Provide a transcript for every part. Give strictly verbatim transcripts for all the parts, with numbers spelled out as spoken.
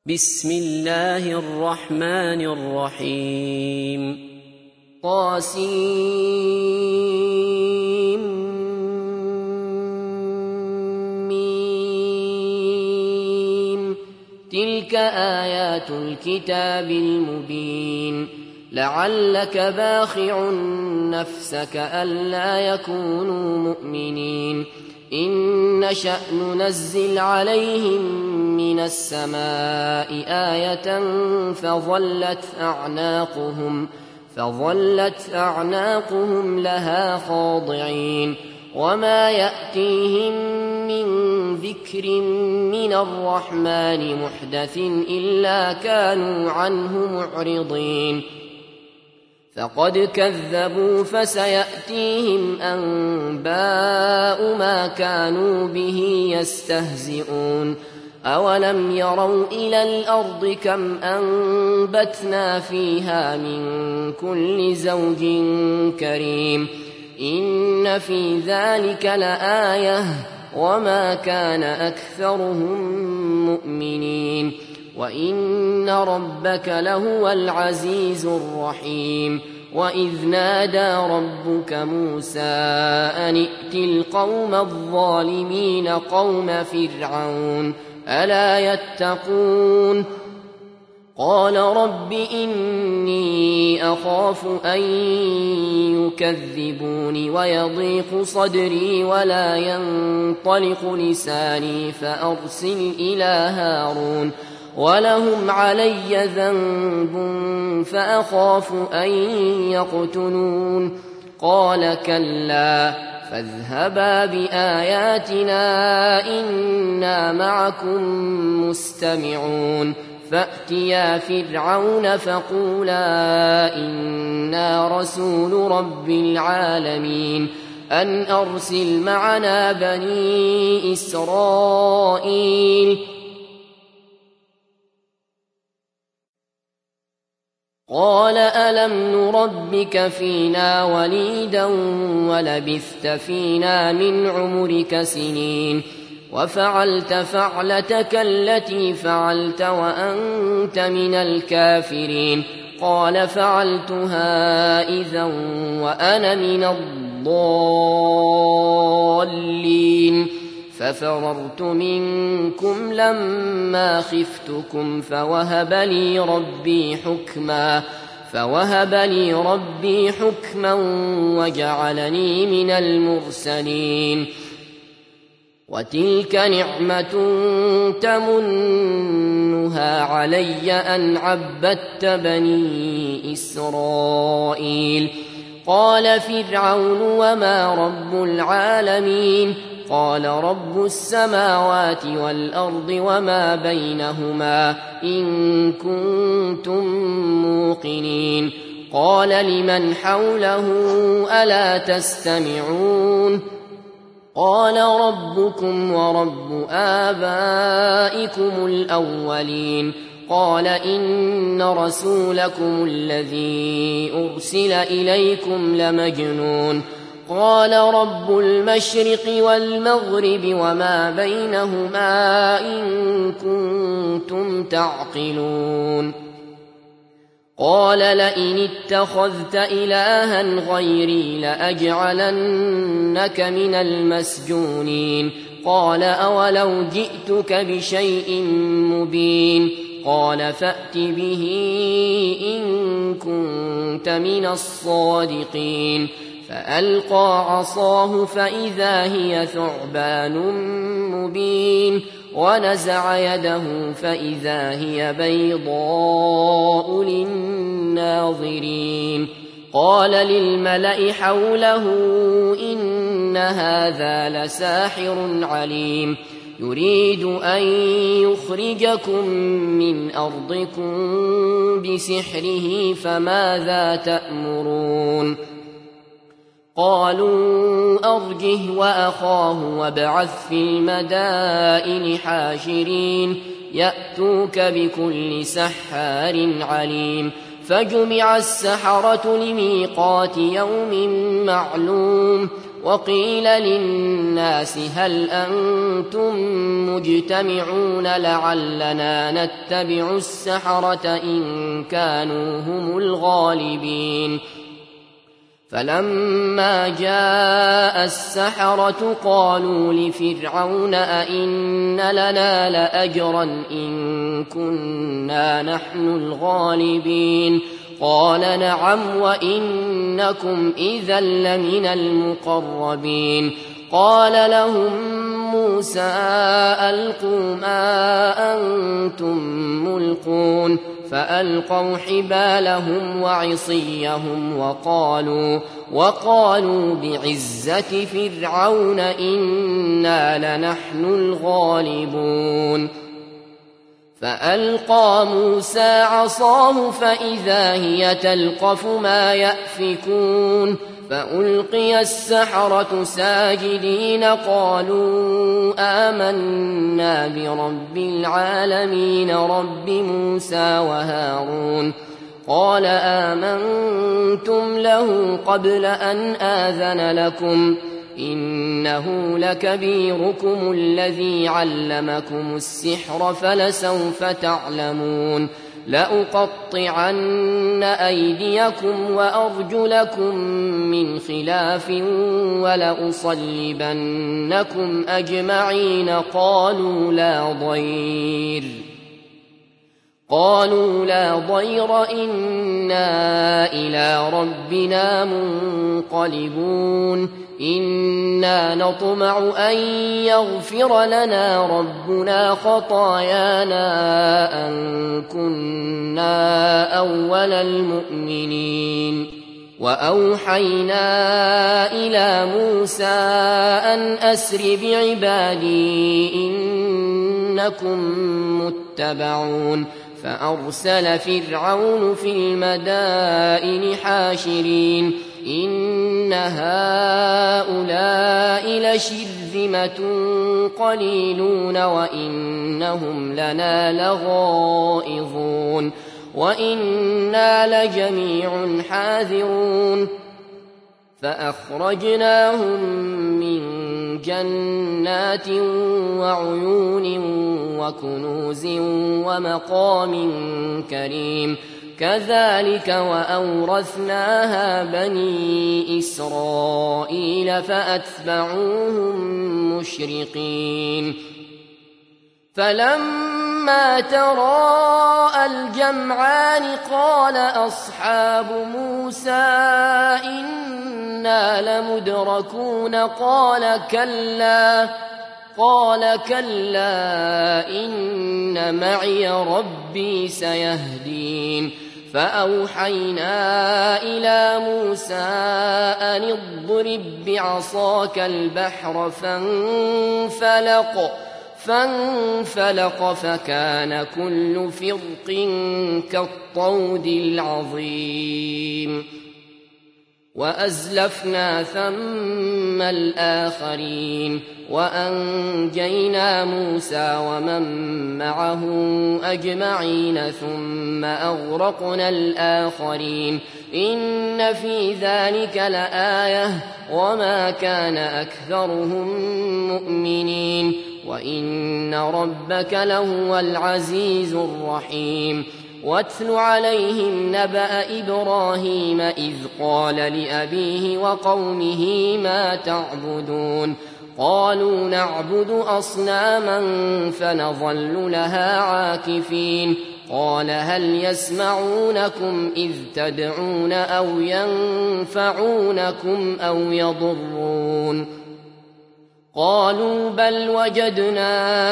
بسم الله الرحمن الرحيم طاسيم تلك آيات الكتاب المبين لعلك باخع نفسك ألا يكونوا مؤمنين إن نشأ ننزل عليهم من السماء آية فظلت أعناقهم فظلت أعناقهم لها خاضعين وما يأتيهم من ذكر من الرحمن محدث إلا كانوا عنه معرضين فقد كذبوا فسيأتيهم أنباء ما كانوا به يستهزئون أولم يروا إلى الأرض كم أنبتنا فيها من كل زوج كريم إن في ذلك لآية وما كان أكثرهم مؤمنين وإن ربك لهو العزيز الرحيم وإذ نادى ربك موسى أن ائت القوم الظالمين قوم فرعون ألا يتقون قال رب إني أخاف أن يكذبون ويضيق صدري ولا ينطلق لساني فأرسل إلى هارون ولهم علي ذنب فأخاف أن يقتلون قال كلا فاذهبا بآياتنا إنا معكم مستمعون فأتيا فرعون فقولا إنا رسول رب العالمين أن أرسل معنا بني إسرائيل قال ألم نربك فينا وليدا ولبثت فينا من عمرك سنين وفعلت فعلتك التي فعلت وأنت من الكافرين قال فعلتها إذا وأنا من الضالين ففررت منكم لما خفتكم فوهب لي ربي حكما فوهب لي ربي حكما وجعلني من المرسلين وتلك نعمة تمنها علي أن عبدت بني إسرائيل قال فرعون وما رب العالمين قال رب السماوات والأرض وما بينهما إن كنتم موقنين قال لمن حوله ألا تستمعون قال ربكم ورب آبائكم الأولين قال إن رسولكم الذي أرسل إليكم لمجنون قال رب المشرق والمغرب وما بينهما إن كنتم تعقلون قال لئن اتخذت إلها غيري لأجعلنك من المسجونين قال أولو جئتك بشيء مبين قال فأت به إن كنت من الصادقين فألقى عصاه فإذا هي ثعبان مبين ونزع يده فإذا هي بيضاء للناظرين قال للملأ حوله إن هذا لساحر عليم يريد أن يخرجكم من أرضكم بسحره فماذا تأمرون قالوا أرجه وأخاه وابعث في المدائن حاشرين يأتوك بكل سحار عليم فجمع السحرة لميقات يوم معلوم وقيل للناس هل أنتم مجتمعون لعلنا نتبع السحرة إن كانوا هم الغالبين فلما جاء السحرة قالوا لفرعون أئن لنا لأجرا إن كنا نحن الغالبين قال نعم وإنكم إذا لمن المقربين قال لهم موسى ألقوا ما أنتم ملقون فألقوا حبالهم وعصيهم وقالوا, وقالوا بعزة فرعون إنا لنحن الغالبون فألقى موسى عصاه فإذا هي تلقف ما يأفكون فألقي السحرة ساجدين قالوا آمنا برب العالمين رب موسى وهارون قال آمنتم له قبل أن آذن لكم إنه لكبيركم الذي علمكم السحر فلسوف تعلمون لأقطعن أيديكم وأرجلكم من خلاف ولأصلبنكم أجمعين قالوا لا ضير قالوا لا ضير إنا إلى ربنا منقلبون إنا نطمع أن يغفر لنا ربنا خطايانا أن كنا أول المؤمنين وأوحينا إلى موسى أن أسر بعبادي إنكم متبعون فأرسل فرعون في المدائن حاشرين إن هؤلاء لشرذمة قليلون وإنهم لنا لغائظون وإنا لجميع حاذرون فأخرجناهم من جنات وعيون وكنوز ومقام كريم كذلك وأورثناها بني إسرائيل فأتبعوهم مشرقين فلما تراءى الجمعان قال أصحاب موسى إنا لمدركون قال كلا قال كلا إن معي ربي سيهدين فأوحينا إلى موسى أن اضرب بعصاك البحر فانفلق فانفلق فكان كل فرق كالطود العظيم وأزلفنا ثم الآخرين وأنجينا موسى ومن معه أجمعين ثم أغرقنا الآخرين إن في ذلك لآية وما كان أكثرهم مؤمنين وإن ربك لهو العزيز الرحيم واتل عليهم نبأ إبراهيم إذ قال لأبيه وقومه ما تعبدون قالوا نعبد أصناما فنظل لها عاكفين قال هل يسمعونكم إذ تدعون أو ينفعونكم أو يضرون قالوا بل وجدنا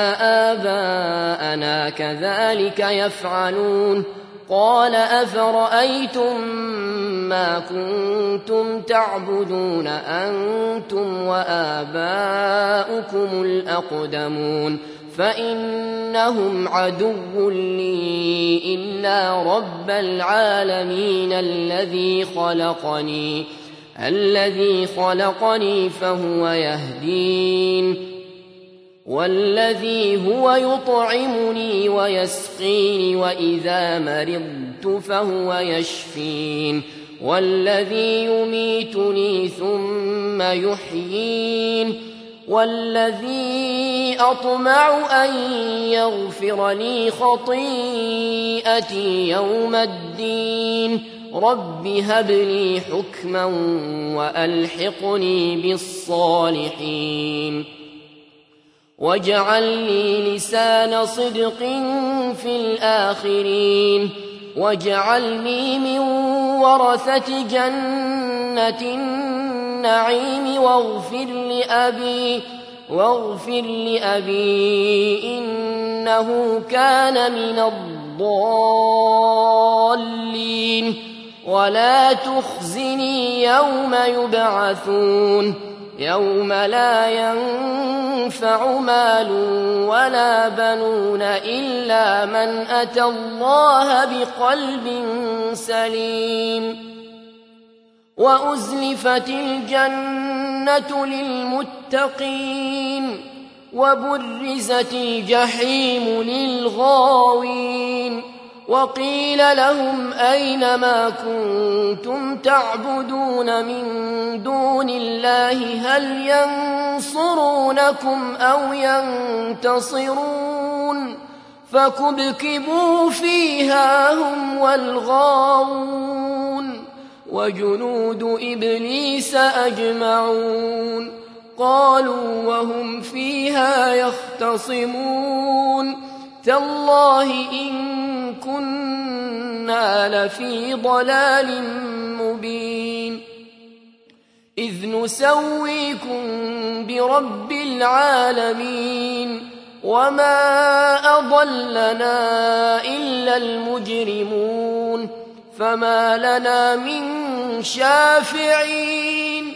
آباءنا كذلك يفعلون قال أفرأيتم ما كنتم تعبدون أنتم وآباؤكم الأقدمون فإنهم عدو لي إلا رب العالمين الذي خلقني الذي خلقني فهو يهدين والذي هو يطعمني ويسقيني وإذا مرضت فهو يشفين والذي يميتني ثم يحيين والذي أطمع أن يغفر لي خطيئتي يوم الدين رب هب لي حكما وألحقني بالصالحين واجعل لي لسان صدق في الآخرين واجعلني من ورثة جنة النعيم واغفر لأبي واغفر لأبي إنه كان من الضالين ولا تخزني يوم يبعثون يوم لا ينفع مال ولا بنون إلا من أتى الله بقلب سليم وأزلفت الجنة للمتقين وبرزت الجحيم للغاوين وقيل لهم أين ما كنتم تعبدون من دون الله هل ينصرونكم أو ينتصرون فكبكبوا فيها هم والغاوون وجنود إبليس أجمعون قالوا وهم فيها يختصمون تالله إن كنا لفي ضلال مبين إذ نسويكم برب العالمين وما أضلنا إلا المجرمون فما لنا من شافعين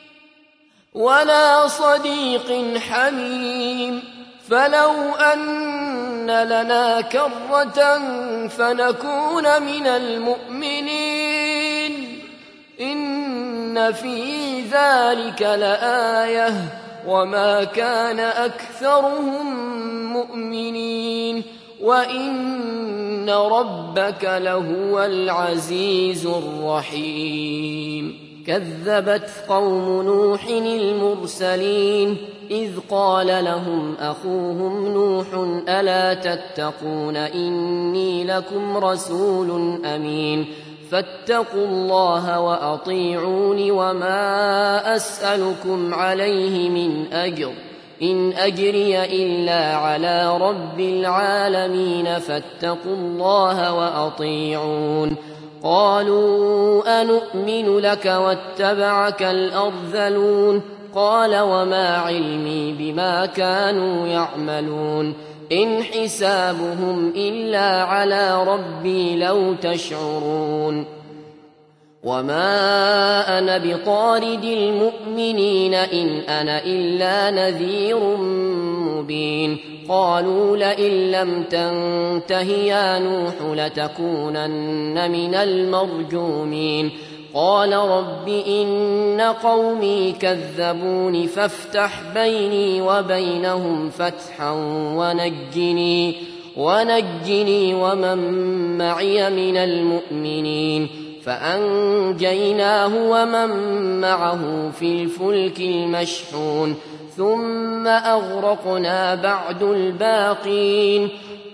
ولا صديق حميم فلو أن لنا كرة فنكون من المؤمنين إن في ذلك لآية وما كان أكثرهم مؤمنين وإن ربك لهو العزيز الرحيم كذبت قوم نوح المرسلين إذ قال لهم أخوهم نوح ألا تتقون إني لكم رسول أمين فاتقوا الله وأطيعون وما أسألكم عليه من أجر إن أجري إلا على رب العالمين فاتقوا الله وأطيعون قالوا أنؤمن لك واتبعك الأرذلون قال وما علمي بما كانوا يعملون إن حسابهم إلا على ربي لو تشعرون وما أنا بطارد المؤمنين إن أنا إلا نذير مبين قالوا لئن لم تنته يا نوح لتكونن من المرجومين قال رب إن قومي كذبون فافتح بيني وبينهم فتحا ونجني ونجني ومن معي من المؤمنين فأنجيناه ومن معه في الفلك المشحون ثم أغرقنا بعد الباقين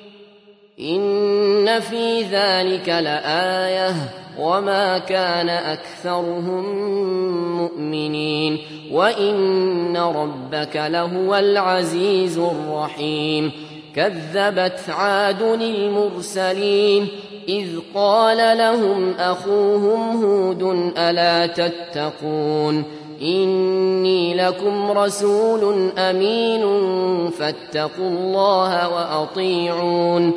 إن في ذلك لآية وما كان أكثرهم مؤمنين وإن ربك لهو العزيز الرحيم كذبت عاد المرسلين إذ قال لهم أخوهم هود ألا تتقون إني لكم رسول أمين فاتقوا الله وأطيعون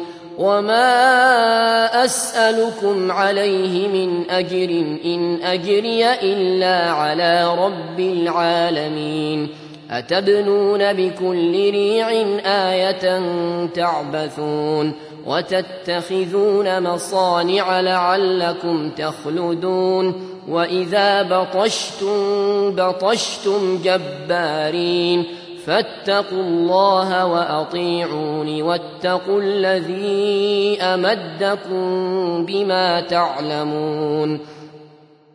وما أسألكم عليه من أجر إن أجري إلا على رب العالمين أتبنون بكل ريع آية تعبثون وتتخذون مصانع لعلكم تخلدون وإذا بطشتم بطشتم جبارين فاتقوا الله وأطيعون واتقوا الذي أمدكم بما تعلمون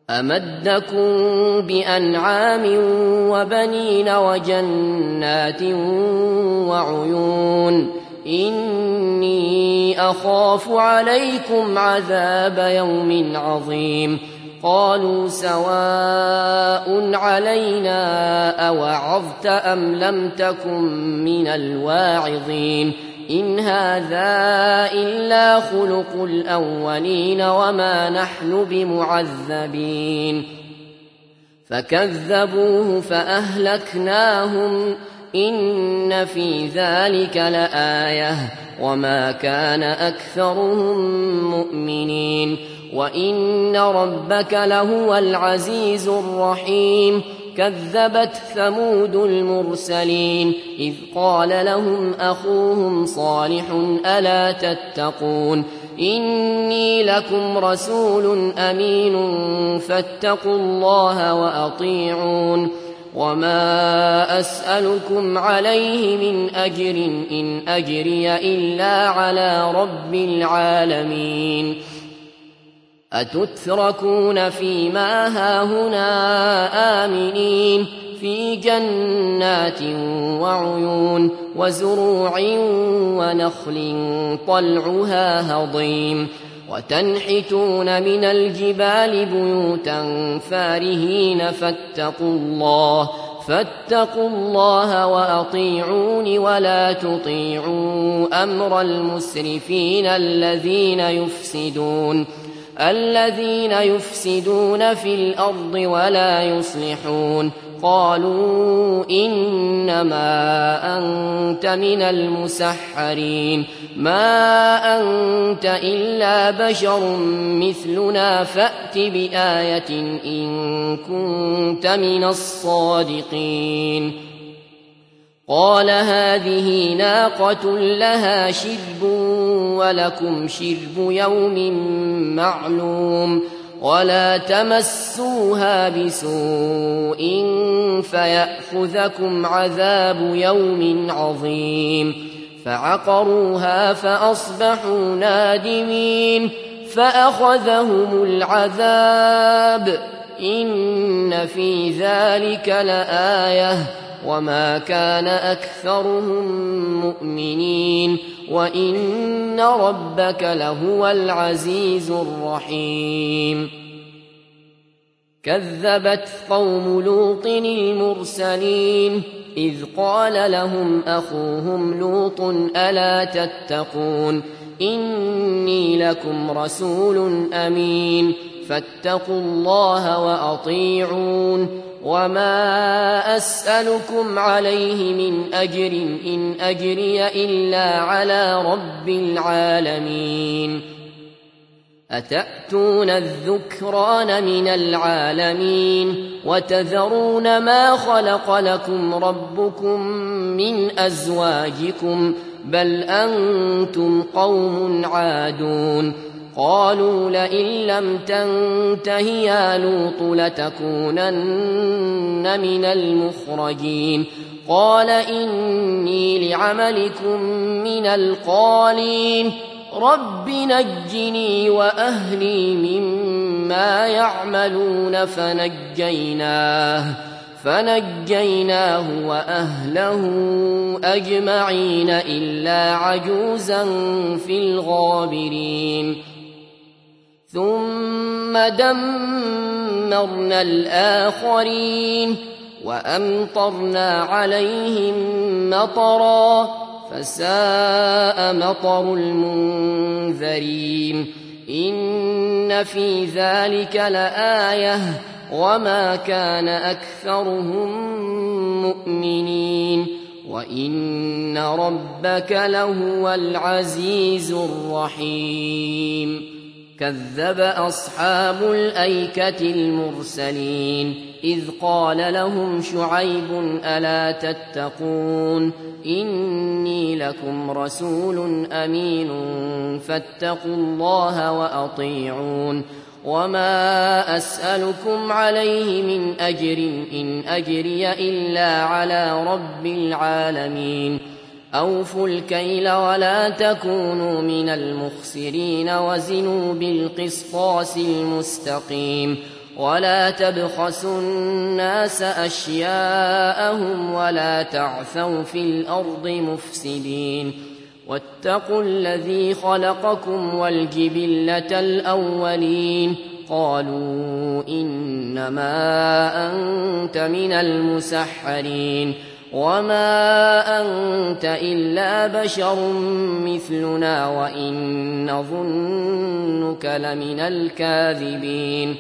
أمدكم بأنعام وبنين وجنات وعيون إني أخاف عليكم عذاب يوم عظيم قالوا سواء علينا أوعظت أم لم تكن من الواعظين إن هذا إلا خلق الأولين وما نحن بمعذبين فكذبوه فأهلكناهم إن في ذلك لآية وما كان أكثرهم مؤمنين وإن ربك لهو العزيز الرحيم كذبت ثمود المرسلين إذ قال لهم أخوهم صالح ألا تتقون إني لكم رسول أمين فاتقوا الله وأطيعون وما أسألكم عليه من أجر إن أجري إلا على رب العالمين أتتركون فيما هاهنا آمنين في جنات وعيون وزروع ونخل طلعها هضيم وتنحتون من الجبال بيوتا فارهين فاتقوا الله فاتقوا الله وأطيعون ولا تطيعوا أمر المسرفين الذين يفسدون الذين يفسدون في الأرض ولا يصلحون قالوا إنما أنت من المسحرين ما أنت إلا بشر مثلنا فأت بآية إن كنت من الصادقين قال هذه ناقة لها شرب ولكم شرب يوم معلوم ولا تمسوها بسوء فيأخذكم عذاب يوم عظيم فعقروها فأصبحوا نادمين فأخذهم العذاب إن في ذلك لآية وما كان أكثرهم مؤمنين وإن ربك لهو العزيز الرحيم كذبت قوم لوط المرسلين إذ قال لهم أخوهم لوط ألا تتقون إني لكم رسول أمين فاتقوا الله وأطيعون وما أسألكم عليه من أجر إن أجري إلا على رب العالمين أتأتون الذكران من العالمين وتذرون ما خلق لكم ربكم من أزواجكم بل أنتم قوم عادون قالوا لئن لم تنته يا لوط لتكونن من المخرجين قال إني لعملكم من القالين رب نجني وأهلي مما يعملون فنجيناه فنجيناه وأهله أجمعين إلا عجوزا في الغابرين ثم دمرنا الآخرين وأمطرنا عليهم مطرا فساء مطر المنذرين إن في ذلك لآية وما كان أكثرهم مؤمنين وإن ربك لهو العزيز الرحيم كذب أصحاب الأيكة المرسلين إذ قال لهم شعيب ألا تتقون إني لكم رسول أمين فاتقوا الله وأطيعون وما أسألكم عليه من أجر إن أجري إلا على رب العالمين أوفوا الكيل ولا تكونوا من المخسرين وزنوا بالقسطاس المستقيم ولا تبخسوا الناس أشياءهم ولا تعثوا في الأرض مفسدين واتقوا الذي خلقكم والجبلة الأولين قالوا إنما أنت من المسحرين وما أنت إلا بشر مثلنا وإن نظنك لمن الكاذبين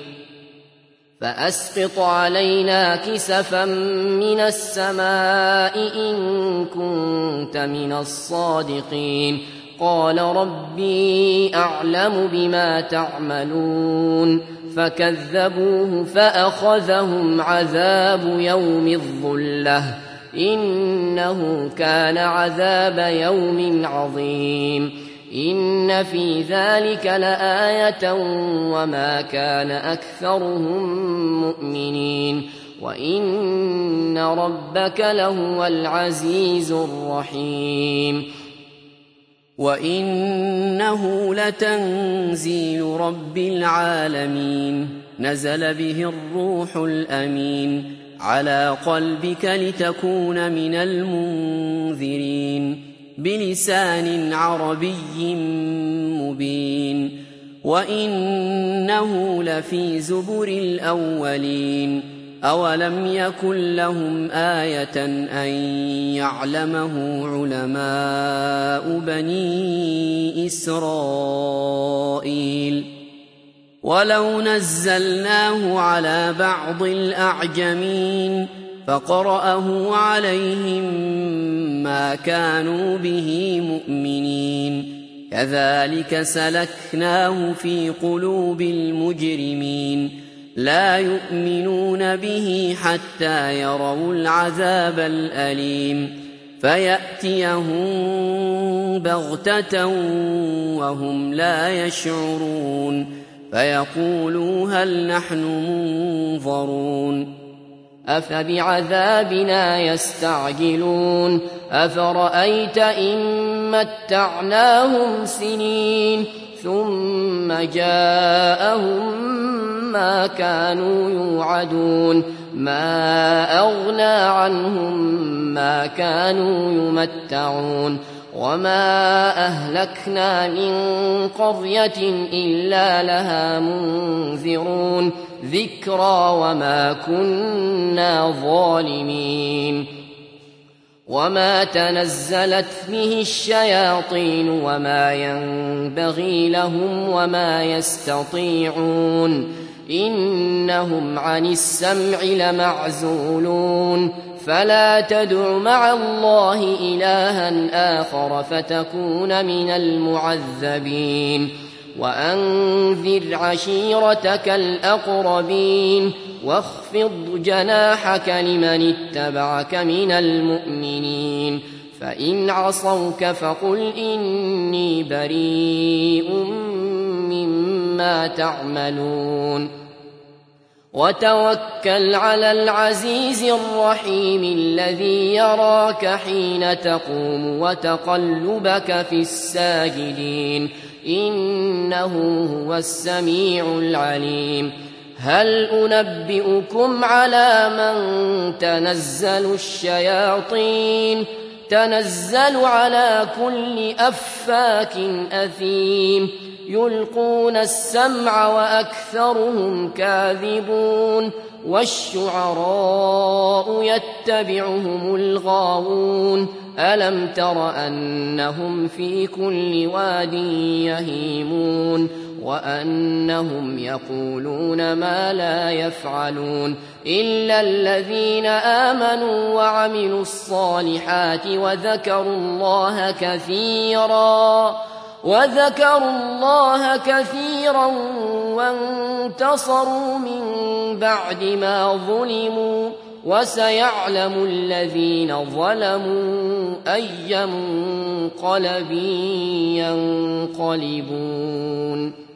فأسقط علينا كسفا من السماء إن كنت من الصادقين قال ربي أعلم بما تعملون فكذبوه فأخذهم عذاب يوم الظلة إنه كان عذاب يوم عظيم إن في ذلك لآية وما كان أكثرهم مؤمنين وإن ربك لهو العزيز الرحيم وإنه لتنزيل رب العالمين نزل به الروح الأمين على قلبك لتكون من المنذرين بلسان عربي مبين وإنه لفي زبر الأولين أولم يكن لهم آية أن يعلمه علماء بني إسرائيل ولو نزلناه على بعض الأعجمين فقرأه عليهم ما كانوا به مؤمنين كذلك سلكناه في قلوب المجرمين لا يؤمنون به حتى يروا العذاب الأليم فيأتيهم بغتة وهم لا يشعرون فيقولوا هل نحن منظرون أفبعذابنا يستعجلون أفرأيت إن متعناهم سنين ثم جاءهم ما كانوا يوعدون ما أغنى عنهم ما كانوا يمتعون وما أهلكنا من قرية إلا لها منذرون ذكرى وما كنا ظالمين وما تنزلت به الشياطين وما ينبغي لهم وما يستطيعون إنهم عن السمع لمعزولون فلا تدع مع الله إلها آخر فتكون من المعذبين وأنذر عشيرتك الأقربين واخفض جناحك لمن اتبعك من المؤمنين فإن عصوك فقل إني بريء مما تعملون وتوكل على العزيز الرحيم الذي يراك حين تقوم وتقلبك في الساجدين إنه هو السميع العليم هل أنبئكم على من تنزل الشياطين تنزل على كل أفاك أثيم يلقون السمع وأكثرهم كاذبون والشعراء يتبعهم الغاوون ألم تر أنهم في كل واد يهيمون وأنهم يقولون ما لا يفعلون إلا الذين آمنوا وعملوا الصالحات وذكروا الله كثيرا وذكروا الله كثيرا وانتصروا من بعد ما ظلموا وسيعلم الذين ظلموا أي منقلب ينقلبون